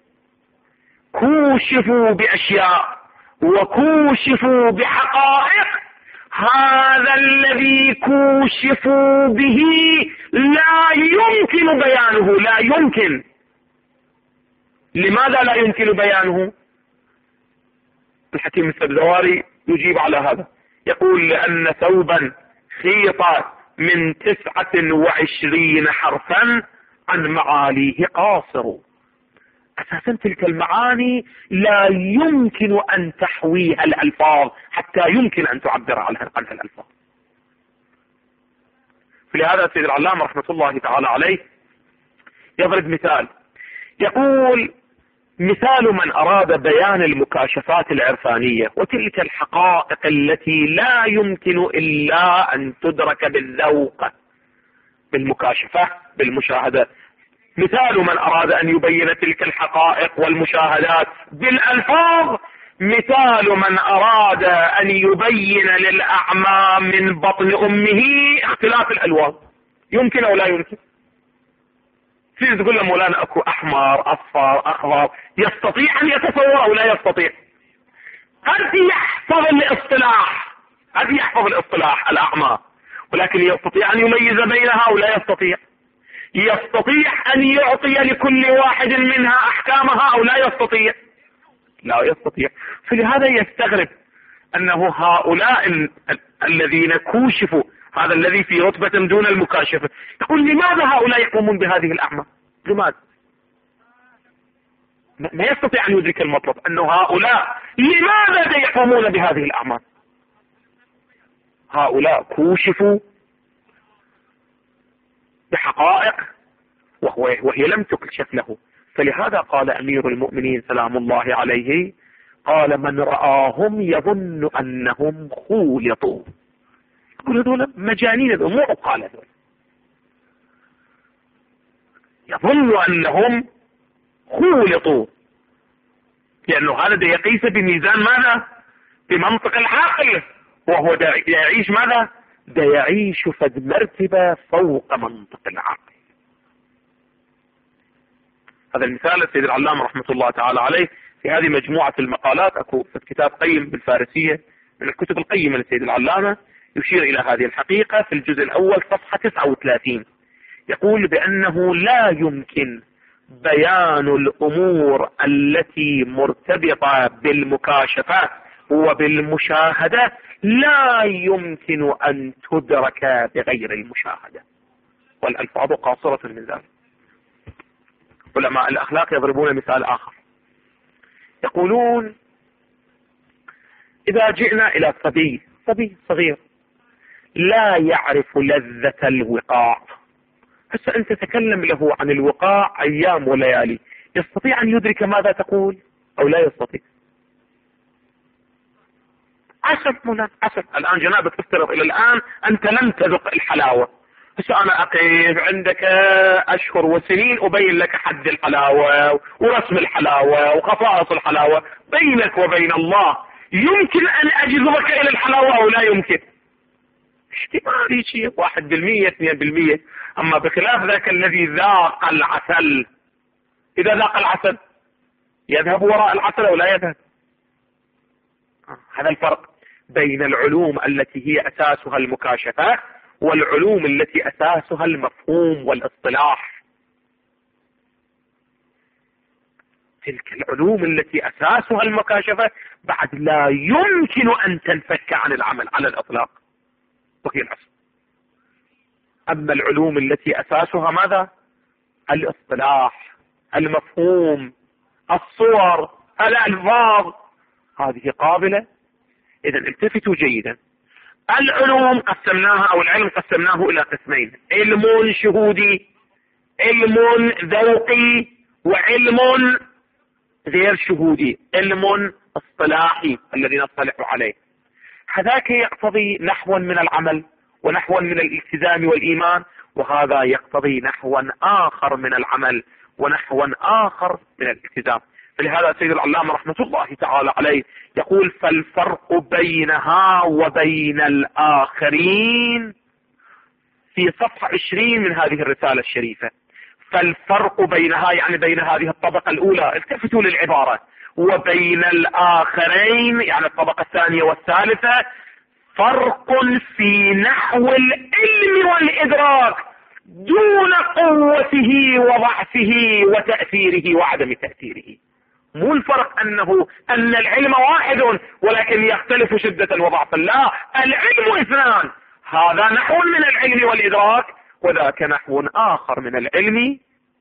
كوشفوا بأشياء وكوشفوا بحقائق، هذا الذي كوشفوا به لا يمكن بيانه، لا يمكن. لماذا لا يمكن بيانه؟ الحكيم السبزواري يجيب على هذا، يقول لأن ثوبا خيط من تسعة وعشرين حرفا عن معاليه قاصر. أساسا تلك المعاني لا يمكن أن تحويها الألفاظ حتى يمكن أن تعبر عنها الألفاظ. فلهذا سيد العلامة رحمة الله تعالى عليه يضرب مثال، يقول مثال من أراد بيان المكاشفات العرفانية وتلك الحقائق التي لا يمكن إلا أن تدرك بالذوق، بالمكاشفة، بالمشاهدة. مثال من أراد أن يبين تلك الحقائق والمشاهدات بالألفاظ، مثال من أراد أن يبين للأعمى من بطن أمه اختلاف الألوان. يمكن أو لا يمكن؟ في تقول له مولانا أكو أحمر أصفر أخضر، يستطيع أن يتصور أو لا يستطيع؟ قد يحفظ الاصطلاح، قد يحفظ الاصطلاح الأعمى، ولكن يستطيع أن يميز بينها أو لا يستطيع؟ يستطيع أن يعطي لكل واحد منها أحكامها أو لا يستطيع؟ لا يستطيع. فلهذا يستغرب أنه هؤلاء ال- ال- الذين كوشفوا، هذا الذي في رتبة دون المكاشفة، يقول لماذا هؤلاء يقومون بهذه الأعمال؟ لماذا؟ ما يستطيع أن يدرك المطلب، أنه هؤلاء لماذا يقومون بهذه الأعمال؟ هؤلاء كوشفوا بحقائق وهو وهي لم تكشف له. فلهذا قال أمير المؤمنين سلام الله عليه، قال من رآهم يظن أنهم خولطوا. يقول هذول مجانين، مو عقال، هذول يظن أنهم خولطوا، لأنه هذا دا يقيس بميزان ماذا؟ بمنطق العقل، وهو دا يعيش ماذا؟ دا يعيش فد مرتبة فوق منطق العقل. هذا المثال السيد العلامة رحمة الله تعالى عليه في هذه مجموعة المقالات، أكو في كتاب قيم بالفارسية من الكتب القيمة للسيد العلامة، يشير إلى هذه الحقيقة في الجزء الأول صفحة تسعة وثلاثين، يقول بأنه لا يمكن بيان الأمور التي مرتبطة بالمكاشفات وبالمشاهدة، لا يمكن أن تدرك بغير المشاهدة، والألفاظ قاصرة من ذلك. علماء الأخلاق يضربون مثال آخر، يقولون إذا جئنا إلى صبي صبي صغير لا يعرف لذة الوقاع، هسه أنت تتكلم له عن الوقاع أيام وليالي، يستطيع أن يدرك ماذا تقول أو لا يستطيع؟ عسل مولانا عسل. الآن جنابك افترض إلى الآن أنت لم تذق الحلاوة، بس أنا أقف عندك أشهر وسنين أبين لك حد الحلاوة ورسم الحلاوة وخصائص الحلاوة، بينك وبين الله يمكن أن أجذبك إلى الحلاوة أو لا يمكن؟ احتمالي شيء واحد بالمية اثنين بالمية. أما بخلاف ذاك الذي ذاق العسل، إذا ذاق العسل يذهب وراء العسل أو لا يذهب؟ هذا الفرق بين العلوم التي هي أساسها المكاشفة والعلوم التي أساسها المفهوم والاصطلاح. تلك العلوم التي أساسها المكاشفة بعد لا يمكن أن تنفك عن العمل على الإطلاق وهي الأصل. أما العلوم التي أساسها ماذا؟ الاصطلاح، المفهوم، الصور، الألفاظ، هذه قابلة. إذا التفتوا جيدا، العلوم قسمناها أو العلم قسمناه إلى قسمين: علم شهودي، علم ذوقي، وعلم غير شهودي، علم اصطلاحي الذي نصطلح عليه. هذاك يقتضي نحوا من العمل ونحوا من الالتزام والإيمان، وهذا يقتضي نحوا آخر من العمل ونحوا آخر من الالتزام. فلهذا سيد العلامة رحمة الله تعالى عليه يقول: فالفرق بينها وبين الآخرين، في صفحة عشرين من هذه الرسالة الشريفة. فالفرق بينها يعني بين هذه الطبقة الأولى، التفتوا للعبارة، وبين الآخرين يعني الطبقة الثانية والثالثة، فرق في نحو العلم والإدراك دون قوته وضعفه وتأثيره وعدم تأثيره. مو الفرق أنه أن العلم واحد ولكن يختلف شدة وضعفا، لا، العلم اثنان، هذا نحو من العلم والإدراك وذاك نحو آخر من العلم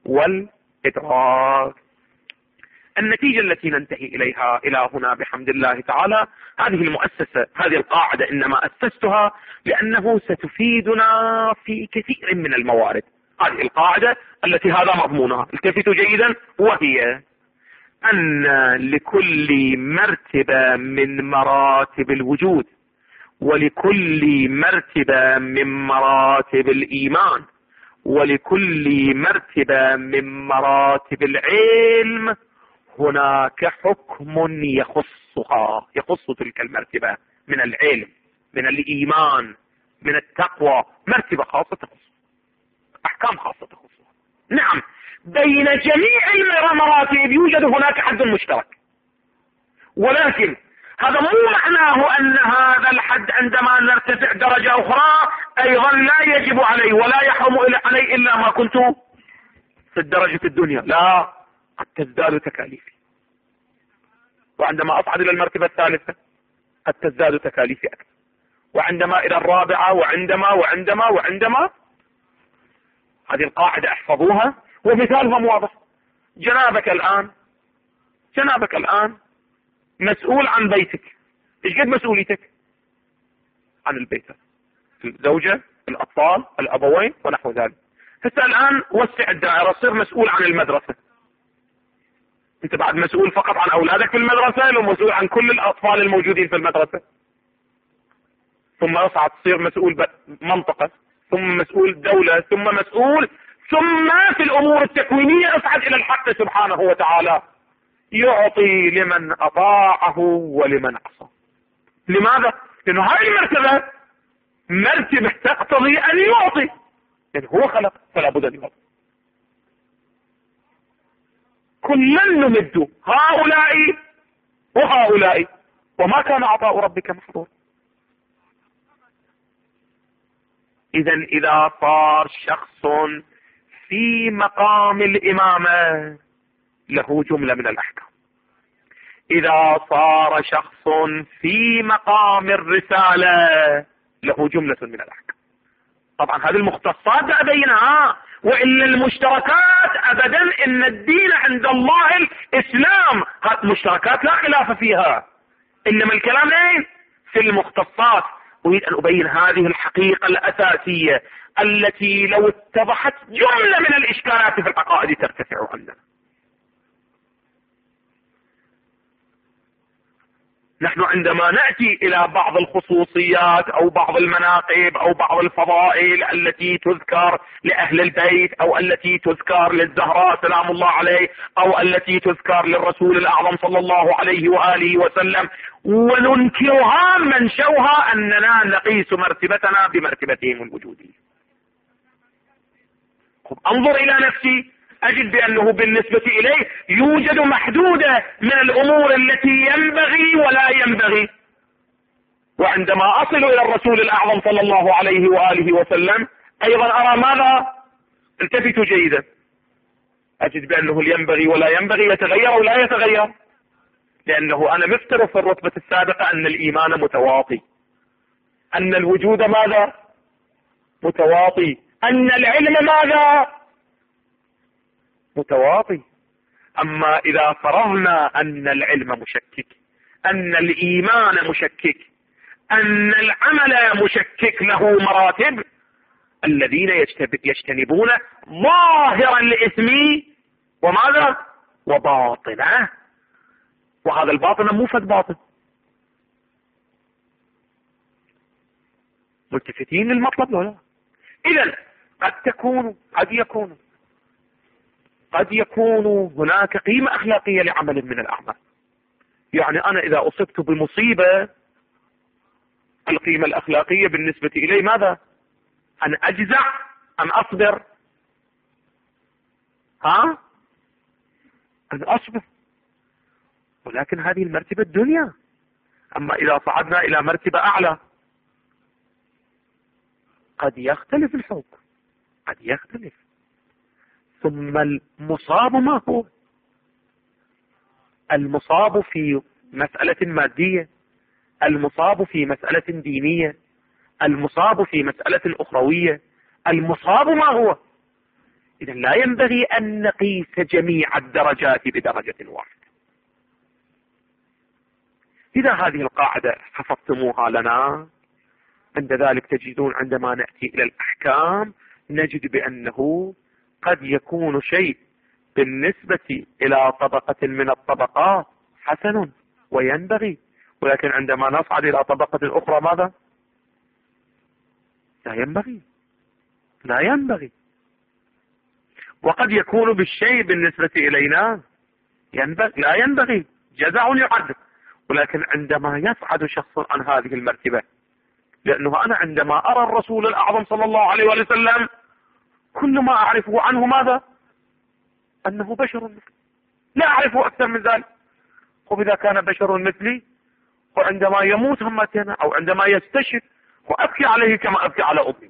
والإدراك. النتيجة التي ننتهي إليها إلى هنا بحمد الله تعالى، هذه المؤسسة، هذه القاعدة إنما أسستها لأنه ستفيدنا في كثير من الموارد. هذه القاعدة التي هذا مضمونها، التفتوا جيدا، وهي أن لكل مرتبة من مراتب الوجود ولكل مرتبة من مراتب الإيمان ولكل مرتبة من مراتب العلم هناك حكم يخصها، يخص تلك المرتبة من العلم، من الإيمان، من التقوى، مرتبة خاصة تخص، أحكام خاصة تخصها. نعم، بين جميع المراتب يوجد هناك حد مشترك، ولكن هذا مو معناه أن هذا الحد عندما نرتفع درجة أخرى أيضا لا يجب عليه ولا يحرم عليه إلا ما كنت في الدرجة الدنيا، لا، قد تزداد تكاليفي، وعندما أصعد إلى المرتبة الثالثة قد تزداد تكاليفي أكثر، وعندما إلى الرابعة وعندما وعندما وعندما. هذه القاعدة احفظوها، ومثالها واضح. جنابك الآن جنابك الآن مسؤول عن بيتك، ايش قد مسؤوليتك عن البيت؟ الزوجة، الأطفال، الأبوين ونحو ذلك. هسه الآن وسع الدائرة، صير مسؤول عن المدرسة. انت بعد مسؤول فقط عن أولادك في المدرسة، لو مسؤول عن كل الأطفال الموجودين في المدرسة، ثم يصعد تصير مسؤول منطقة، ثم مسؤول دولة، ثم مسؤول، ثم في الأمور التكوينية اصعد إلى الحق سبحانه وتعالى، يعطي لمن أطاعه ولمن عصى. لماذا؟ لأنه هذه المرتبة مرتبة تقتضي أن يعطي، يعني هو خلق فلا بد أن يعطي. كلا نمد هؤلاء وهؤلاء وما كان عطاء ربك محظورا. إذا إذا صار شخص في مقام الإمامة له جملة من الأحكام، إذا صار شخص في مقام الرسالة له جملة من الأحكام. طبعا هذه المختصات لا بينها، وإلا المشتركات أبدا إن الدين عند الله الإسلام، هذه مشتركات لا خلاف فيها، إنما الكلام اين؟ في المختصات. أريد أن أبين هذه الحقيقة الأساسية التي لو اتضحت جملة من الإشكالات في العقائد ترتفع عندنا. نحن عندما نأتي إلى بعض الخصوصيات أو بعض المناقب أو بعض الفضائل التي تذكر لأهل البيت أو التي تذكر للزهراء سلام الله عليه أو التي تذكر للرسول الأعظم صلى الله عليه وآله وسلم وننكرها منشوها أننا نقيس مرتبتنا بمرتبتهم الوجودية. أنظر إلى نفسي أجد بأنه بالنسبة إليه يوجد محدودة من الأمور التي ينبغي ولا ينبغي، وعندما أصل إلى الرسول الأعظم صلى الله عليه وآله وسلم أيضا أرى ماذا؟ التفتوا جيدا، أجد بأنه ينبغي ولا ينبغي، يتغير أو لا يتغير، لأنه أنا مفترض في الرتبة السابقة أن الإيمان متواطي، أن الوجود ماذا؟ متواطي، أن العلم ماذا؟ متواطي. أما إذا فرضنا أن العلم مشكك، أن الإيمان مشكك، أن العمل مشكك له مراتب، الذين يجتنبون ظاهر الإثم وماذا؟ وباطنه، وهذا الباطن مو فد باطن. ملتفتين للمطلب ولا؟ إذن قد تكون قد يكون قد يكون هناك قيمة أخلاقية لعمل من الأعمال. يعني أنا إذا أصبت بمصيبة القيمة الأخلاقية بالنسبة إلي ماذا؟ أن أجزع أم أصبر؟ ها؟ أن أصبر، ولكن هذه المرتبة الدنيا. أما إذا صعدنا إلى مرتبة أعلى قد يختلف الحكم، قد يختلف. ثم المصاب ما هو؟ المصاب في مسألة مادية، المصاب في مسألة دينية، المصاب في مسألة أخروية، المصاب ما هو؟ إذا لا ينبغي أن نقيس جميع الدرجات بدرجة واحدة. إذا هذه القاعدة حفظتموها لنا، عند ذلك تجدون عندما نأتي إلى الأحكام نجد بأنه قد يكون شيء بالنسبة إلى طبقة من الطبقات حسن وينبغي، ولكن عندما نصعد إلى طبقة أخرى ماذا؟ لا ينبغي، لا ينبغي. وقد يكون بالشيء بالنسبة إلينا ينبغي لا ينبغي، جزع يعد، ولكن عندما يصعد شخص عن هذه المرتبة، لأنه أنا عندما أرى الرسول الأعظم صلى الله عليه وسلم كل ما أعرفه عنه ماذا؟ أنه بشر مثلي، لا أعرفه أكثر من ذلك. وإذا كان بشر مثلي وعندما يموت همتنا أو عندما يستشهد وأبكي عليه كما أبكي على أمي.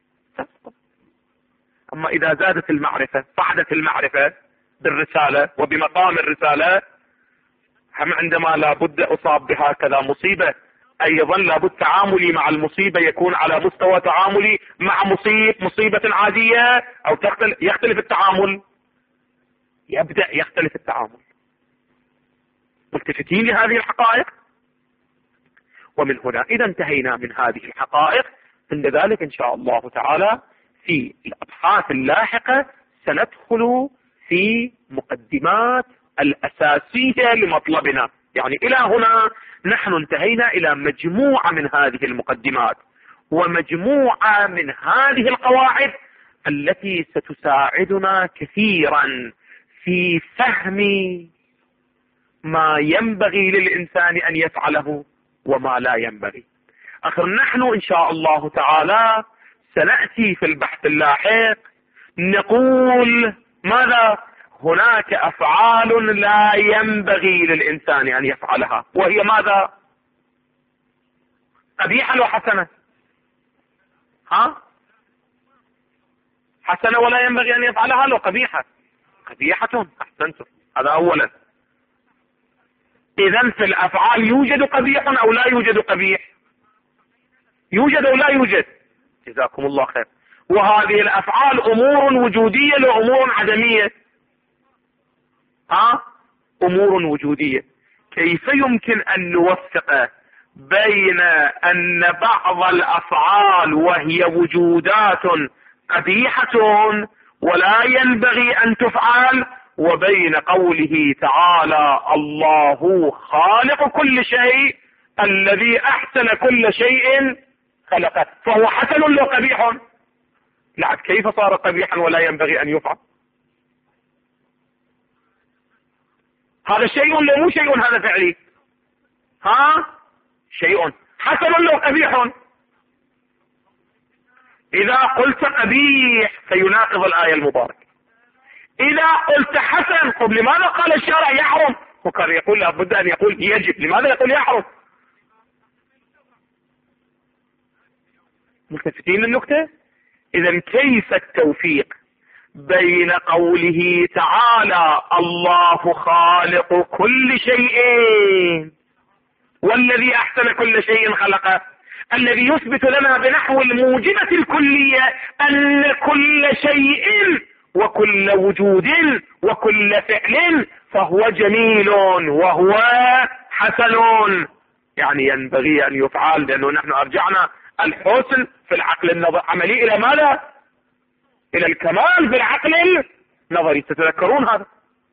أما إذا زادت المعرفة، صعدت المعرفة بالرسالة وبمقام الرسالة، هم عندما لابد أصاب بهكذا مصيبة أيضا لابد تعاملي مع المصيبة يكون على مستوى تعاملي مع مصيب مصيبة عادية، أو يختلف التعامل، يبدأ يختلف التعامل. ملتفتين لهذه الحقائق. ومن هنا إذا انتهينا من هذه الحقائق، عند ذلك إن شاء الله تعالى في الأبحاث اللاحقة سندخل في مقدمات الأساسية لمطلبنا. يعني إلى هنا نحن انتهينا إلى مجموعة من هذه المقدمات ومجموعة من هذه القواعد التي ستساعدنا كثيرا في فهم ما ينبغي للإنسان أن يفعله وما لا ينبغي. أخر نحن إن شاء الله تعالى سنأتي في البحث اللاحق نقول ماذا؟ هناك أفعال لا ينبغي للإنسان أن يفعلها، وهي ماذا؟ قبيحة وحسنة. ها؟ حسنة ولا ينبغي أن يفعلها لو قبيحة. قبيحة، أحسنتم، هذا أولا. إذن في الأفعال يوجد قبيح أو لا يوجد قبيح؟ يوجد أو لا يوجد؟ جزاكم الله خير. وهذه الأفعال أمور وجودية وأمور عدمية. ها أمور وجودية. كيف يمكن أن نوفق بين أن بعض الأفعال وهي وجودات قبيحة ولا ينبغي أن تفعل، وبين قوله تعالى الله خالق كل شيء الذي أحسن كل شيء خلقه، فهو حسن لو قبيح؟ لا، كيف صار قبيحا ولا ينبغي أن يفعل؟ هذا شيء لو مو شيء، هذا فعلي. ها شيء حسن لو قبيح. إذا قلت قبيح فيناقض الآية المباركة. إذا قلت حسن، طب لماذا قال الشارع يحرم؟ وكان يقول لابد أن يقول يجب، لماذا يقول يحرم؟ ملتفتين للنكتة؟ إذا كيف التوفيق بين قوله تعالى الله خالق كل شيء والذي أحسن كل شيء خلقه، الذي يثبت لنا بنحو الموجبة الكلية أن كل شيء وكل وجود وكل فعل فهو جميل وهو حسن، يعني ينبغي أن يفعل، لأنه نحن أرجعنا الحسن في العقل العملي إلى ماذا؟ إلى الكمال بالعقل النظري. تتذكرون هذا؟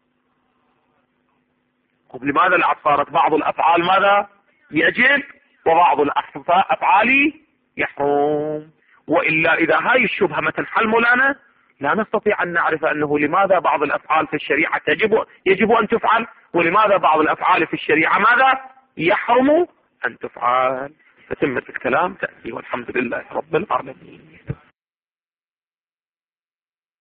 لماذا لا صارت بعض الأفعال ماذا؟ يجب، وبعض الأفعال يحرم. وإلا إذا هاي الشبهة ما تنحل مولانا لا نستطيع أن نعرف أنه لماذا بعض الأفعال في الشريعة تجب يجب أن تفعل، ولماذا بعض الأفعال في الشريعة ماذا؟ يحرم أن تفعل. فتمت الكلام تأتي، والحمد لله رب العالمين.